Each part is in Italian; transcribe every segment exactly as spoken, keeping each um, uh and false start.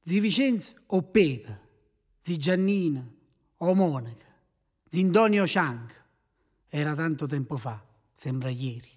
Zi Vincenzo o Pepe, zi Giannina o Monica, zi Antonio Cianca. Era tanto tempo fa, sembra ieri.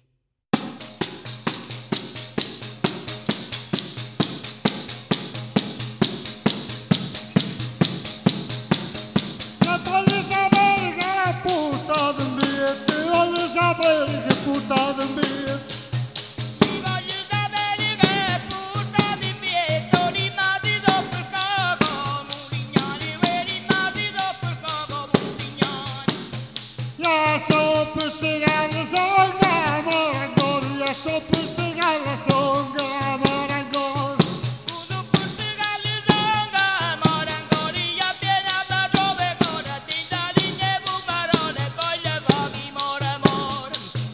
Voglio sapere che portato in bietto, voglio sapere che portato in bietto. Voglio sapere che portato in bietto, rimasi dopo il caco, Murignani, e rimasi dopo il caco, Murignani. Io sto per segare songa, Marangoni, io sto per segare songa, Marangoni. Uso per segare songa, Marangoni, io viene alla dove cosa, ti da ligne bumarone, poi le fami more more.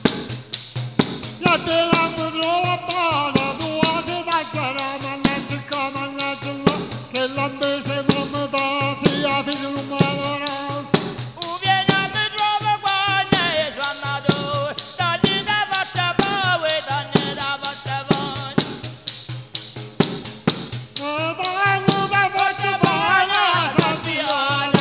Io appena mi trovo buona, tu sei da cara, mannaggia qua, mannaggia là, che l'ambese non mi dà, sia figlio di un malore. U viene a mi trova qua, ne suonato, danni da fatta paura, danni da fatta buona. E danno da faccia buona, Santiana.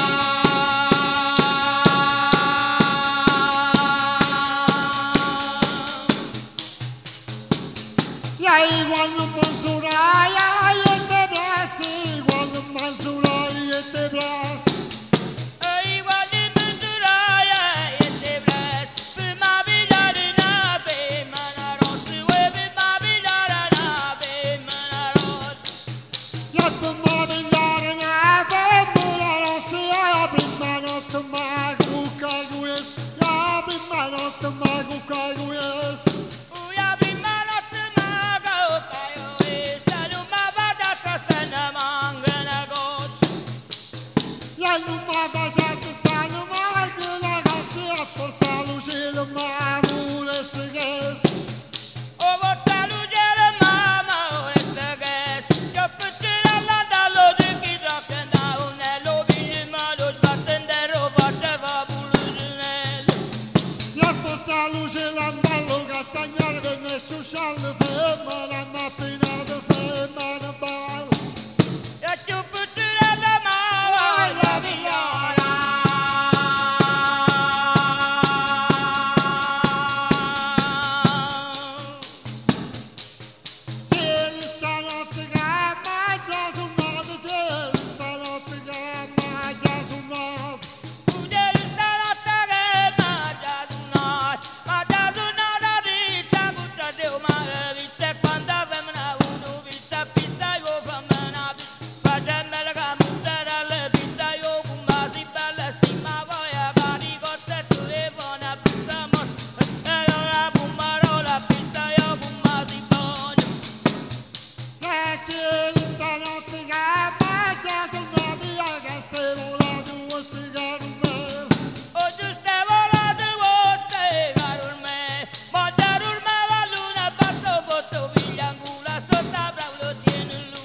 Lei quando mansurai e te blessi, quando mansurai e te blessi. Ehi, guardi menturaia e te bless, prima pigliare una femmina rossa, vuoi prima pigliare una femmina rossa. Io prima pigliare una femmina rossa, io prima notte mi cucca questo, io prima notte mi cucca questo. Uia prima notte maga o paio e se non mi vado a castana manca una cosa. Io non mi faccio stare mai che la casa a forza luce la mamma e se che O porta luce la mamma o este che io per tirare la dallo di chi troppo andavo nello prima lo sbattendero faccia fa pulcinello. io forza luce l'andallo castagnare per nessun sciallo ferma la mattinata ferma la balla. E più per tirare la mamma la migliora. Cieli stanotte che mangia sul nodo, cieli stanotte che mangia sul nodo. Udeli stanotte che mangia su noi, mangia su noi la vita, cuccia Dio mare, vita e quando femmina uno, vita pizza io femmina pizza, facemmela che mozzarella pizza io con basi belle, sì ma poi a cari corsetto e buona pizza morta, e non la pumarola pizza io con basi buoni. E cieli stanotte che mangia sul nodo, io che stai volando vuoi spiegare me. Oggi stai volando vostre caro me, ma da urma va luna batto botto figlia angula sotto a bravo lo tiene lui.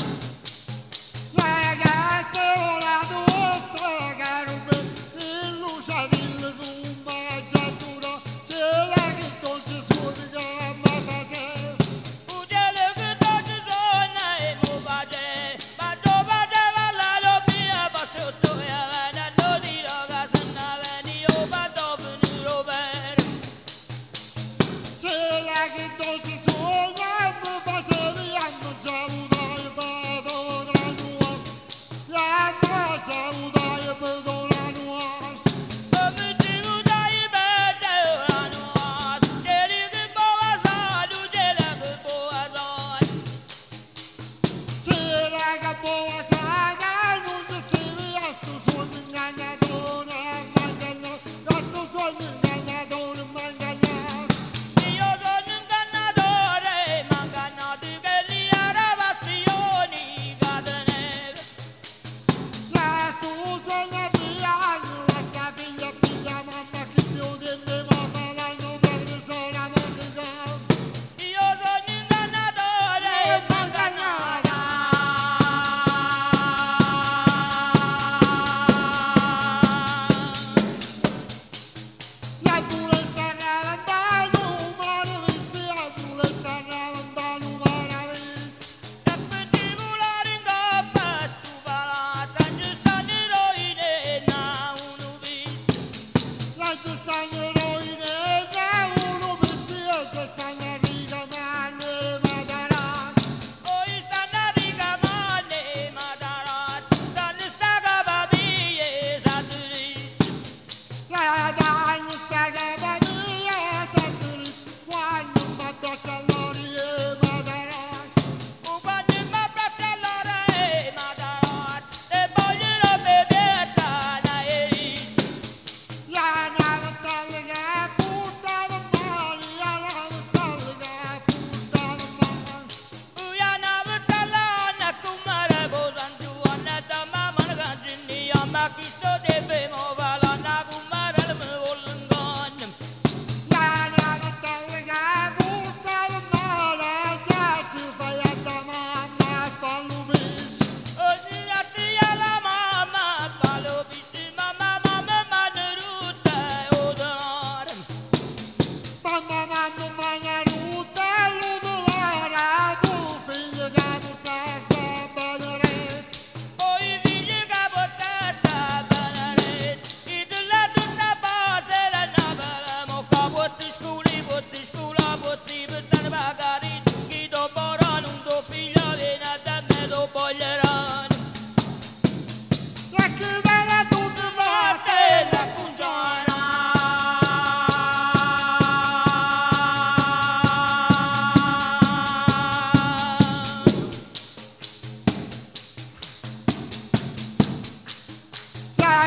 Lei che stai volando vostra caro me, in luce dille tu mangiatura, cieli che dolce suoni che mi fa se. Udele che dolce suona e mo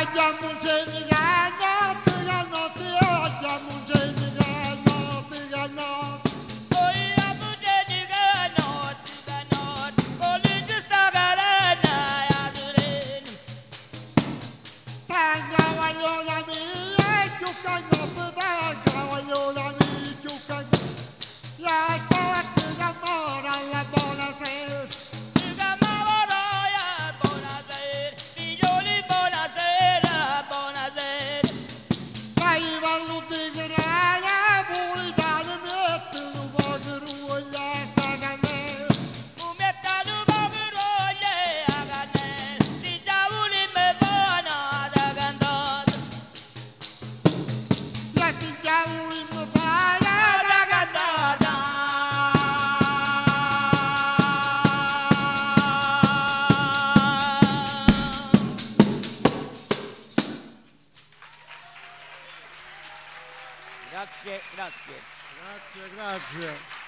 Grazie, grazie. Grazie, grazie.